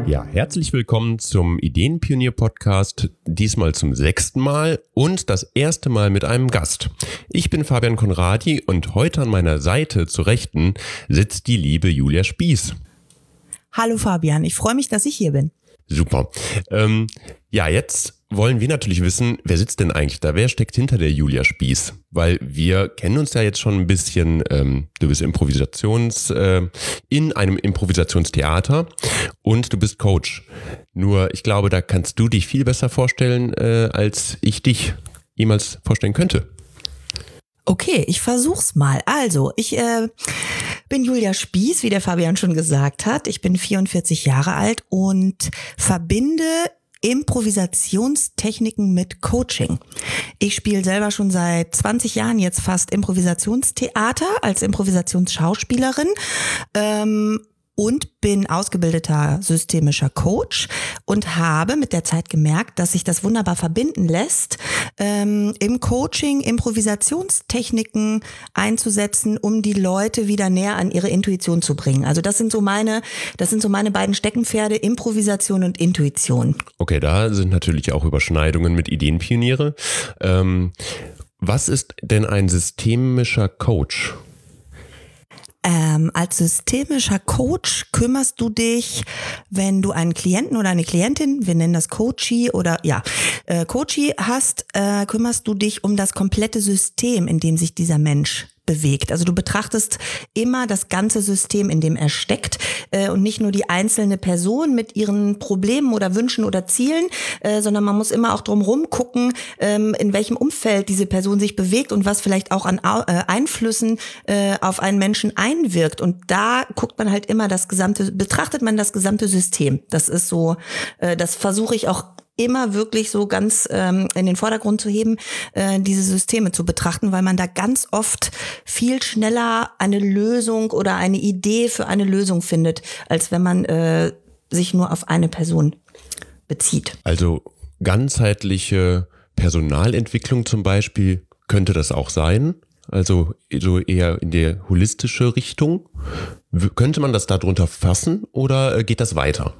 Ja, herzlich willkommen zum Ideenpionier-Podcast, diesmal zum 6. Mal und das erste Mal mit einem Gast. Ich bin Fabian Conradi und heute an meiner Seite zur Rechten sitzt die liebe Julia Spieß. Hallo Fabian, ich freue mich, dass ich hier bin. Super. Jetzt wollen wir natürlich wissen, wer sitzt denn eigentlich da? Wer steckt hinter der Julia Spieß? Weil wir kennen uns ja jetzt schon ein bisschen. Du bist in einem Improvisationstheater und du bist Coach. Nur ich glaube, da kannst du dich viel besser vorstellen, als ich dich jemals vorstellen könnte. Okay, ich versuch's mal. Also, ich bin Julia Spieß, wie der Fabian schon gesagt hat. Ich bin 44 Jahre alt und verbinde Improvisationstechniken mit Coaching. Ich spiele selber schon seit 20 Jahren jetzt fast Improvisationstheater als Improvisationsschauspielerin. Und bin ausgebildeter systemischer Coach und habe mit der Zeit gemerkt, dass sich das wunderbar verbinden lässt, im Coaching Improvisationstechniken einzusetzen, um die Leute wieder näher an ihre Intuition zu bringen. Also das sind so meine beiden Steckenpferde, Improvisation und Intuition. Okay, da sind natürlich auch Überschneidungen mit Ideenpioniere. Was ist denn ein systemischer Coach? Als systemischer Coach kümmerst du dich, wenn du einen Klienten oder eine Klientin, wir nennen das Coachee Coachee hast, kümmerst du dich um das komplette System, in dem sich dieser Mensch bewegt. Also du betrachtest immer das ganze System, in dem er steckt, und nicht nur die einzelne Person mit ihren Problemen oder Wünschen oder Zielen, sondern man muss immer auch drumherum gucken, in welchem Umfeld diese Person sich bewegt und was vielleicht auch an Einflüssen auf einen Menschen einwirkt. Und da guckt man halt immer betrachtet man das gesamte System. Das ist so, das versuche ich auch immer wirklich so ganz in den Vordergrund zu heben, diese Systeme zu betrachten, weil man da ganz oft viel schneller eine Lösung oder eine Idee für eine Lösung findet, als wenn man sich nur auf eine Person bezieht. Also ganzheitliche Personalentwicklung zum Beispiel könnte das auch sein? Also so eher in die holistische Richtung? Könnte man das darunter fassen oder geht das weiter?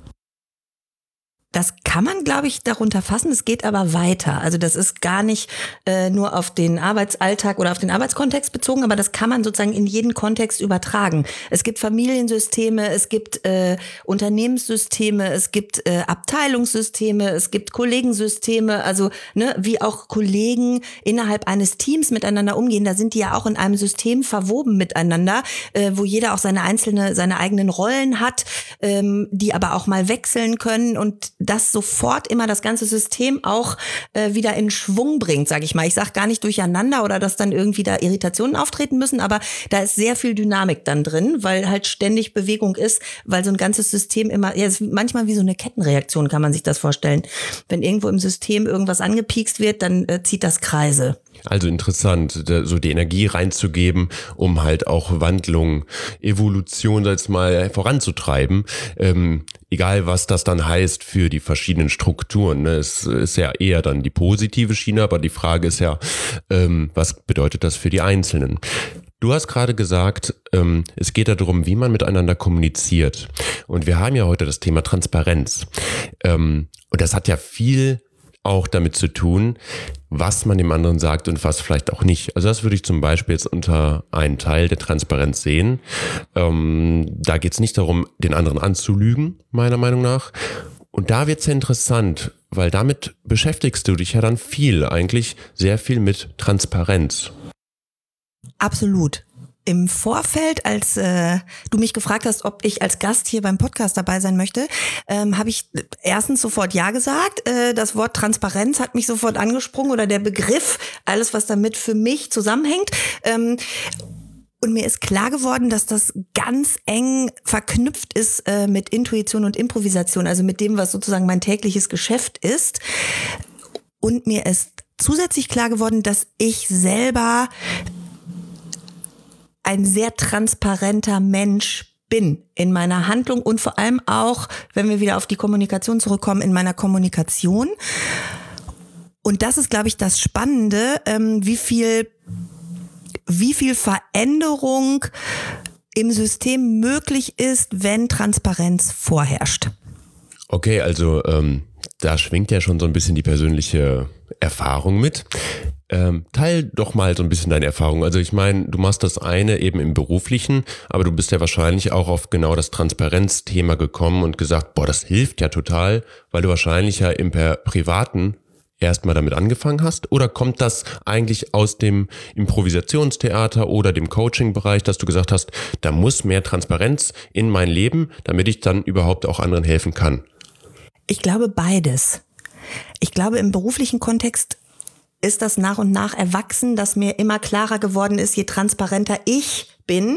Das kann man, glaube ich, darunter fassen. Es geht aber weiter. Also das ist gar nicht nur auf den Arbeitsalltag oder auf den Arbeitskontext bezogen, aber das kann man sozusagen in jeden Kontext übertragen. Es gibt Familiensysteme, es gibt Unternehmenssysteme, es gibt Abteilungssysteme, es gibt Kollegensysteme. Also wie auch Kollegen innerhalb eines Teams miteinander umgehen, da sind die ja auch in einem System verwoben miteinander, wo jeder auch seine eigenen Rollen hat, die aber auch mal wechseln können und das sofort immer das ganze System auch wieder in Schwung bringt, sage ich mal. Ich sage gar nicht durcheinander oder dass dann irgendwie da Irritationen auftreten müssen, aber da ist sehr viel Dynamik dann drin, weil halt ständig Bewegung ist, weil so ein ganzes System immer, ist manchmal wie so eine Kettenreaktion, kann man sich das vorstellen. Wenn irgendwo im System irgendwas angepiekst wird, dann zieht das Kreise. Also interessant, so die Energie reinzugeben, um halt auch Wandlung, Evolution, sag ich mal, voranzutreiben. Egal, was das dann heißt für die verschiedenen Strukturen. Ne? Es ist ja eher dann die positive Schiene, aber die Frage ist ja, was bedeutet das für die Einzelnen? Du hast gerade gesagt, es geht darum, wie man miteinander kommuniziert. Und wir haben ja heute das Thema Transparenz. Und das hat ja viel auch damit zu tun, was man dem anderen sagt und was vielleicht auch nicht. Also das würde ich zum Beispiel jetzt unter einen Teil der Transparenz sehen. Da geht es nicht darum, den anderen anzulügen, meiner Meinung nach. Und da wird es ja interessant, weil damit beschäftigst du dich ja dann eigentlich sehr viel mit Transparenz. Absolut. Im Vorfeld, als du mich gefragt hast, ob ich als Gast hier beim Podcast dabei sein möchte, habe ich erstens sofort Ja gesagt. Das Wort Transparenz hat mich sofort angesprungen oder der Begriff, alles was damit für mich zusammenhängt. Und mir ist klar geworden, dass das ganz eng verknüpft ist mit Intuition und Improvisation, also mit dem, was sozusagen mein tägliches Geschäft ist. Und mir ist zusätzlich klar geworden, dass ich selber ein sehr transparenter Mensch bin in meiner Handlung und vor allem auch, wenn wir wieder auf die Kommunikation zurückkommen, in meiner Kommunikation. Und das ist, glaube ich, das Spannende, wie viel Veränderung im System möglich ist, wenn Transparenz vorherrscht. Okay, also da schwingt ja schon so ein bisschen die persönliche Erfahrung mit. Teil doch mal so ein bisschen deine Erfahrung. Also ich meine, du machst das eine eben im Beruflichen, aber du bist ja wahrscheinlich auch auf genau das Transparenzthema gekommen und gesagt, boah, das hilft ja total, weil du wahrscheinlich ja im Privaten erstmal damit angefangen hast? Oder kommt das eigentlich aus dem Improvisationstheater oder dem Coaching-Bereich, dass du gesagt hast, da muss mehr Transparenz in mein Leben, damit ich dann überhaupt auch anderen helfen kann? Ich glaube beides. Ich glaube, im beruflichen Kontext ist das nach und nach erwachsen, dass mir immer klarer geworden ist, je transparenter ich bin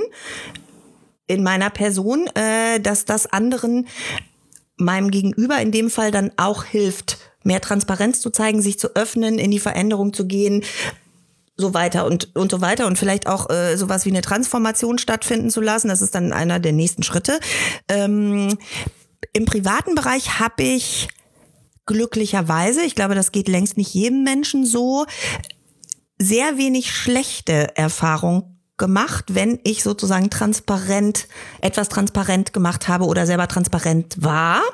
in meiner Person, dass das anderen, meinem Gegenüber in dem Fall, dann auch hilft, mehr Transparenz zu zeigen, sich zu öffnen, in die Veränderung zu gehen, so weiter und so weiter und vielleicht auch sowas wie eine Transformation stattfinden zu lassen. Das ist dann einer der nächsten Schritte. Im privaten Bereich habe ich glücklicherweise, ich glaube, das geht längst nicht jedem Menschen so, sehr wenig schlechte Erfahrungen gemacht, wenn ich sozusagen etwas transparent gemacht habe oder selber transparent war.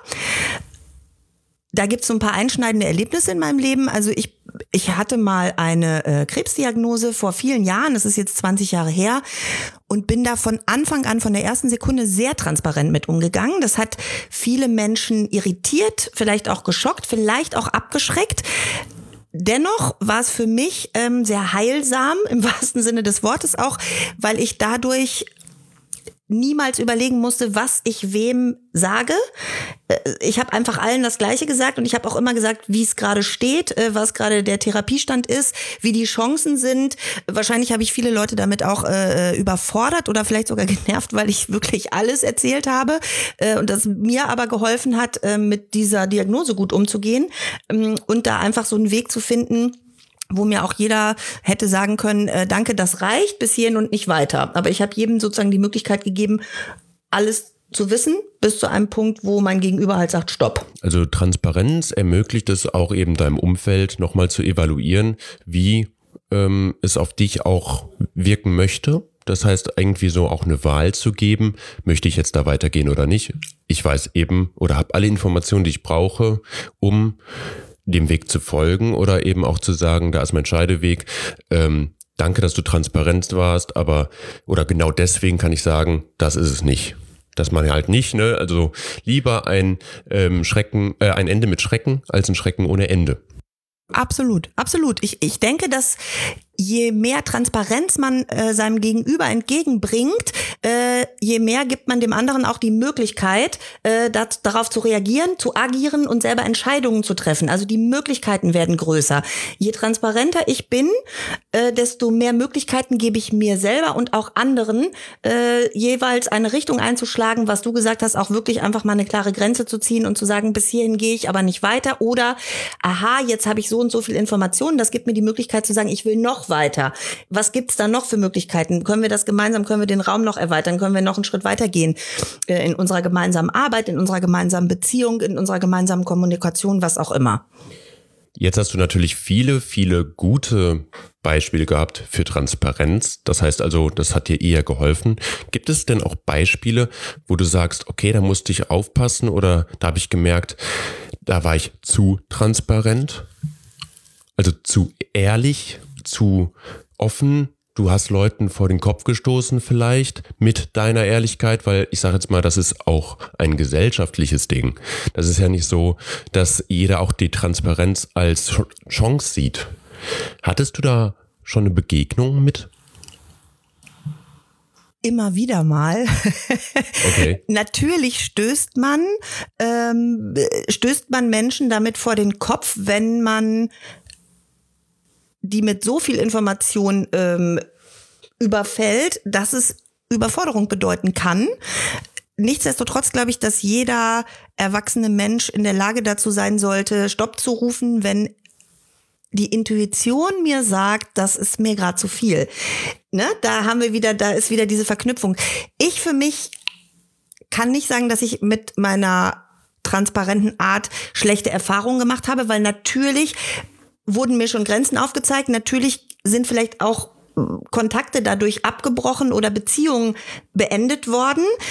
Da gibt es so ein paar einschneidende Erlebnisse in meinem Leben. Also ich hatte mal eine Krebsdiagnose vor vielen Jahren, das ist jetzt 20 Jahre her, und bin da von Anfang an, von der ersten Sekunde sehr transparent mit umgegangen. Das hat viele Menschen irritiert, vielleicht auch geschockt, vielleicht auch abgeschreckt. Dennoch war es für mich sehr heilsam, im wahrsten Sinne des Wortes auch, weil ich dadurch niemals überlegen musste, was ich wem sage. Ich habe einfach allen das Gleiche gesagt und ich habe auch immer gesagt, wie es gerade steht, was gerade der Therapiestand ist, wie die Chancen sind. Wahrscheinlich habe ich viele Leute damit auch überfordert oder vielleicht sogar genervt, weil ich wirklich alles erzählt habe und das mir aber geholfen hat, mit dieser Diagnose gut umzugehen und da einfach so einen Weg zu finden, wo mir auch jeder hätte sagen können, danke, das reicht bis hierhin und nicht weiter. Aber ich habe jedem sozusagen die Möglichkeit gegeben, alles zu wissen, bis zu einem Punkt, wo mein Gegenüber halt sagt, stopp. Also Transparenz ermöglicht es auch eben deinem Umfeld nochmal zu evaluieren, wie es auf dich auch wirken möchte. Das heißt, irgendwie so auch eine Wahl zu geben, möchte ich jetzt da weitergehen oder nicht. Ich weiß eben oder habe alle Informationen, die ich brauche, um dem Weg zu folgen oder eben auch zu sagen, da ist mein Scheideweg. Danke, dass du transparent warst, aber oder genau deswegen kann ich sagen, das ist es nicht. Das man halt nicht, ne? Also lieber ein Ende mit Schrecken als ein Schrecken ohne Ende. Absolut, absolut. Ich denke, dass je mehr Transparenz man seinem Gegenüber entgegenbringt, je mehr gibt man dem anderen auch die Möglichkeit, darauf zu reagieren, zu agieren und selber Entscheidungen zu treffen. Also die Möglichkeiten werden größer. Je transparenter ich bin, desto mehr Möglichkeiten gebe ich mir selber und auch anderen, jeweils eine Richtung einzuschlagen, was du gesagt hast, auch wirklich einfach mal eine klare Grenze zu ziehen und zu sagen, bis hierhin gehe ich aber nicht weiter. Oder, aha, jetzt habe ich so und so viel Informationen, das gibt mir die Möglichkeit zu sagen, ich will noch weiter. Was gibt's da noch für Möglichkeiten? Können wir den Raum noch erweitern? Können wir noch einen Schritt weiter gehen in unserer gemeinsamen Arbeit, in unserer gemeinsamen Beziehung, in unserer gemeinsamen Kommunikation, was auch immer? Jetzt hast du natürlich viele, viele gute Beispiele gehabt für Transparenz. Das heißt also, das hat dir eher geholfen. Gibt es denn auch Beispiele, wo du sagst, okay, da musste ich aufpassen oder da habe ich gemerkt, da war ich zu transparent? Also zu ehrlich, zu offen, du hast Leuten vor den Kopf gestoßen vielleicht mit deiner Ehrlichkeit, weil ich sage jetzt mal, das ist auch ein gesellschaftliches Ding. Das ist ja nicht so, dass jeder auch die Transparenz als Chance sieht. Hattest du da schon eine Begegnung mit? Immer wieder mal. Okay. Natürlich stößt man Menschen damit vor den Kopf, wenn man die mit so viel Information überfällt, dass es Überforderung bedeuten kann. Nichtsdestotrotz glaube ich, dass jeder erwachsene Mensch in der Lage dazu sein sollte, Stopp zu rufen, wenn die Intuition mir sagt, das ist mir gerade zu viel. Ne? Da ist wieder diese Verknüpfung. Ich für mich kann nicht sagen, dass ich mit meiner transparenten Art schlechte Erfahrungen gemacht habe, weil natürlich wurden mir schon Grenzen aufgezeigt. Natürlich sind vielleicht auch Kontakte dadurch abgebrochen oder Beziehungen beendet worden.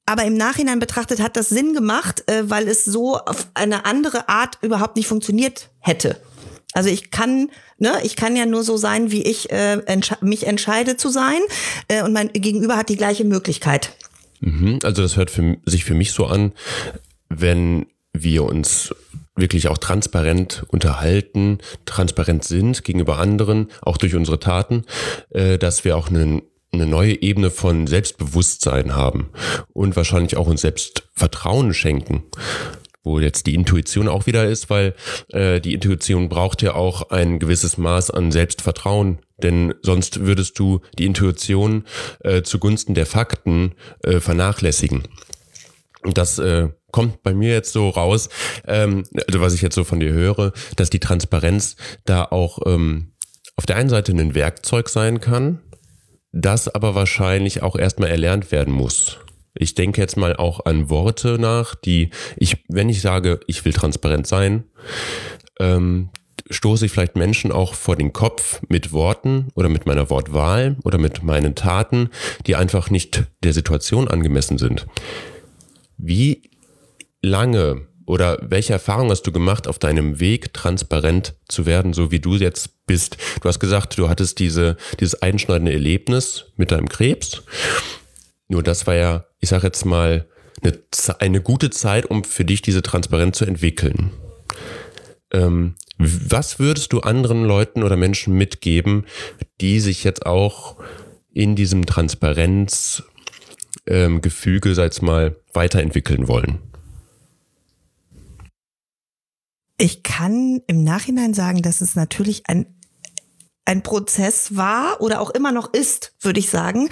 Aber im Nachhinein betrachtet hat das Sinn gemacht, weil es so auf eine andere Art überhaupt nicht funktioniert hätte. Also ich kann ja nur so sein, wie ich mich entscheide zu sein, und mein Gegenüber hat die gleiche Möglichkeit. Also das hört sich für mich so an, wenn wir uns wirklich auch transparent unterhalten, transparent sind gegenüber anderen, auch durch unsere Taten, dass wir auch eine neue Ebene von Selbstbewusstsein haben und wahrscheinlich auch uns selbst Vertrauen schenken. Wo jetzt die Intuition auch wieder ist, weil die Intuition braucht ja auch ein gewisses Maß an Selbstvertrauen, denn sonst würdest du die Intuition zugunsten der Fakten vernachlässigen. Und das kommt bei mir jetzt so raus, also was ich jetzt so von dir höre, dass die Transparenz da auch auf der einen Seite ein Werkzeug sein kann, das aber wahrscheinlich auch erstmal erlernt werden muss. Ich denke jetzt mal auch an Worte nach, wenn ich sage, ich will transparent sein, stoße ich vielleicht Menschen auch vor den Kopf mit Worten oder mit meiner Wortwahl oder mit meinen Taten, die einfach nicht der Situation angemessen sind. Wie lange oder welche Erfahrung hast du gemacht auf deinem Weg, transparent zu werden, so wie du jetzt bist? Du hast gesagt, du hattest dieses einschneidende Erlebnis mit deinem Krebs. Nur das war ja, ich sage jetzt mal, eine gute Zeit, um für dich diese Transparenz zu entwickeln. Was würdest du anderen Leuten oder Menschen mitgeben, die sich jetzt auch in diesem Transparenzgefüge, sag ich mal, weiterentwickeln wollen? Ich kann im Nachhinein sagen, dass es natürlich ein Prozess war oder auch immer noch ist, würde ich sagen.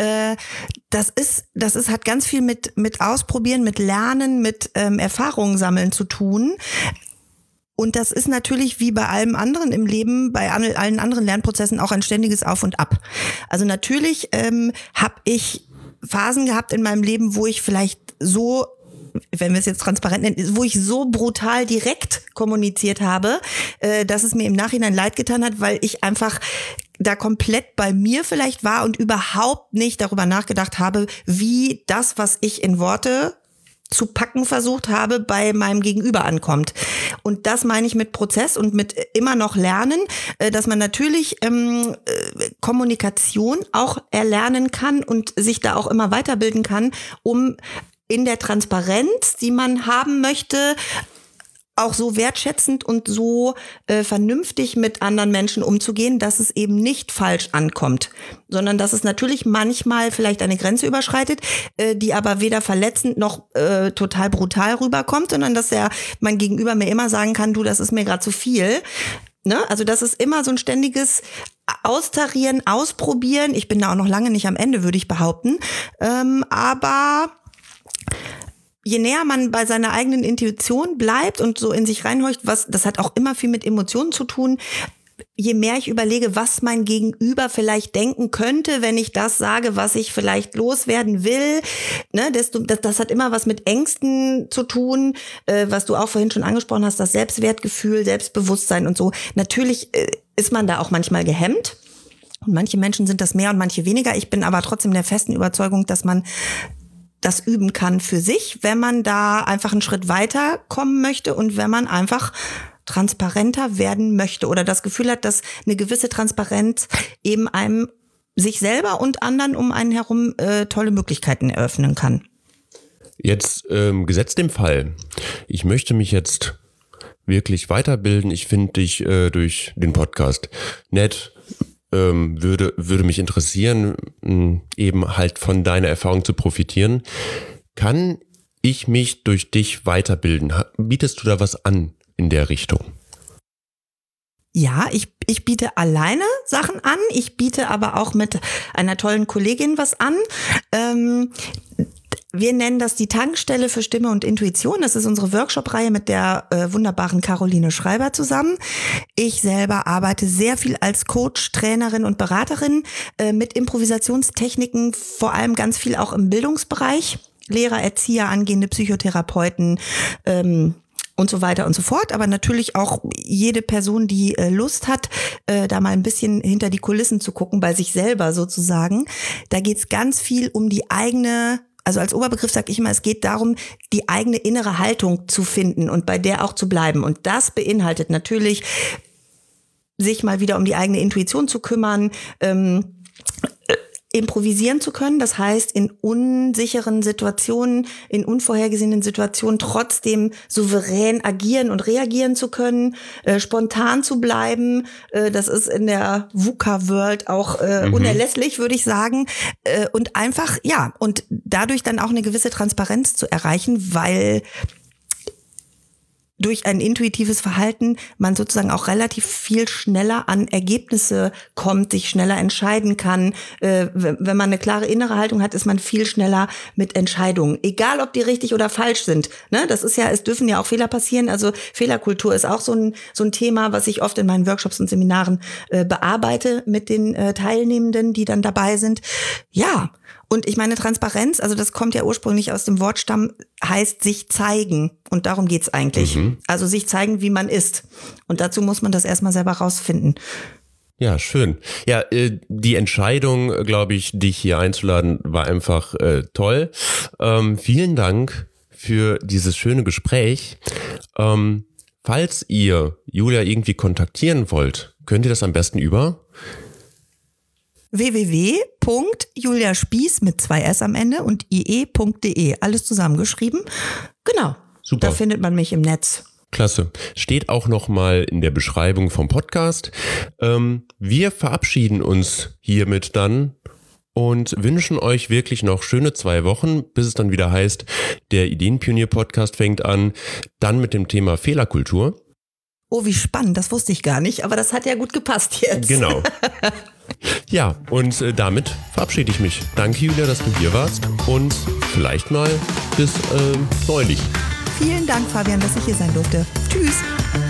Hat ganz viel mit Ausprobieren, mit Lernen, mit Erfahrungen sammeln zu tun. Und das ist natürlich wie bei allem anderen im Leben, bei allen anderen Lernprozessen auch ein ständiges Auf und Ab. Also natürlich habe ich Phasen gehabt in meinem Leben, wo ich vielleicht so, wenn wir es jetzt transparent nennen, wo ich so brutal direkt kommuniziert habe, dass es mir im Nachhinein leid getan hat, weil ich einfach da komplett bei mir vielleicht war und überhaupt nicht darüber nachgedacht habe, wie das, was ich in Worte zu packen versucht habe, bei meinem Gegenüber ankommt. Und das meine ich mit Prozess und mit immer noch Lernen, dass man natürlich Kommunikation auch erlernen kann und sich da auch immer weiterbilden kann, um in der Transparenz, die man haben möchte, auch so wertschätzend und so vernünftig mit anderen Menschen umzugehen, dass es eben nicht falsch ankommt, sondern dass es natürlich manchmal vielleicht eine Grenze überschreitet, die aber weder verletzend noch total brutal rüberkommt, sondern dass mein Gegenüber mir immer sagen kann, du, das ist mir gerade zu viel. Ne? Also das ist immer so ein ständiges Austarieren, Ausprobieren. Ich bin da auch noch lange nicht am Ende, würde ich behaupten. Aber je näher man bei seiner eigenen Intuition bleibt und so in sich reinhorcht, das hat auch immer viel mit Emotionen zu tun, je mehr ich überlege, was mein Gegenüber vielleicht denken könnte, wenn ich das sage, was ich vielleicht loswerden will, ne, das hat immer was mit Ängsten zu tun, was du auch vorhin schon angesprochen hast, das Selbstwertgefühl, Selbstbewusstsein und so. Natürlich ist man da auch manchmal gehemmt. Und manche Menschen sind das mehr und manche weniger. Ich bin aber trotzdem der festen Überzeugung, dass man das üben kann für sich, wenn man da einfach einen Schritt weiter kommen möchte und wenn man einfach transparenter werden möchte oder das Gefühl hat, dass eine gewisse Transparenz eben einem sich selber und anderen um einen herum tolle Möglichkeiten eröffnen kann. Jetzt gesetzt dem Fall, ich möchte mich jetzt wirklich weiterbilden. Ich finde dich durch den Podcast nett. Würde mich interessieren, eben halt von deiner Erfahrung zu profitieren. Kann ich mich durch dich weiterbilden? Bietest du da was an in der Richtung? Ja, ich biete alleine Sachen an. Ich biete aber auch mit einer tollen Kollegin was an. Wir nennen das die Tankstelle für Stimme und Intuition. Das ist unsere Workshop-Reihe mit der wunderbaren Caroline Schreiber zusammen. Ich selber arbeite sehr viel als Coach, Trainerin und Beraterin mit Improvisationstechniken, vor allem ganz viel auch im Bildungsbereich. Lehrer, Erzieher, angehende Psychotherapeuten und so weiter und so fort. Aber natürlich auch jede Person, die Lust hat, da mal ein bisschen hinter die Kulissen zu gucken, bei sich selber sozusagen. Da geht's ganz viel um die eigene Also als Oberbegriff sage ich immer, es geht darum, die eigene innere Haltung zu finden und bei der auch zu bleiben. Und das beinhaltet natürlich, sich mal wieder um die eigene Intuition zu kümmern, improvisieren zu können. Das heißt, in unsicheren Situationen, in unvorhergesehenen Situationen trotzdem souverän agieren und reagieren zu können, spontan zu bleiben. Das ist in der VUCA-World auch unerlässlich, würde ich sagen. Und einfach, und dadurch dann auch eine gewisse Transparenz zu erreichen, weil durch ein intuitives Verhalten man sozusagen auch relativ viel schneller an Ergebnisse kommt, sich schneller entscheiden kann. Wenn man eine klare innere Haltung hat, ist man viel schneller mit Entscheidungen. Egal, ob die richtig oder falsch sind. Ne? Das ist ja, es dürfen ja auch Fehler passieren. Also Fehlerkultur ist auch so ein Thema, was ich oft in meinen Workshops und Seminaren bearbeite mit den Teilnehmenden, die dann dabei sind. Ja. Und ich meine, Transparenz, also das kommt ja ursprünglich aus dem Wortstamm, heißt sich zeigen. Und darum geht's eigentlich. Also sich zeigen, wie man ist. Und dazu muss man das erstmal selber rausfinden. Ja, schön. Ja, die Entscheidung, glaube ich, dich hier einzuladen, war einfach toll. Vielen Dank für dieses schöne Gespräch. Falls ihr Julia irgendwie kontaktieren wollt, könnt ihr das am besten über www.juliaspieß mit 2 S am Ende und ie.de. Alles zusammengeschrieben. Genau. Super. Da findet man mich im Netz. Klasse. Steht auch nochmal in der Beschreibung vom Podcast. Wir verabschieden uns hiermit dann und wünschen euch wirklich noch schöne 2 Wochen, bis es dann wieder heißt, der Ideenpionier-Podcast fängt an, dann mit dem Thema Fehlerkultur. Oh, wie spannend, das wusste ich gar nicht, aber das hat ja gut gepasst jetzt. Genau. Ja, und damit verabschiede ich mich. Danke, Julia, dass du hier warst und vielleicht mal bis neulich. Vielen Dank, Fabian, dass ich hier sein durfte. Tschüss.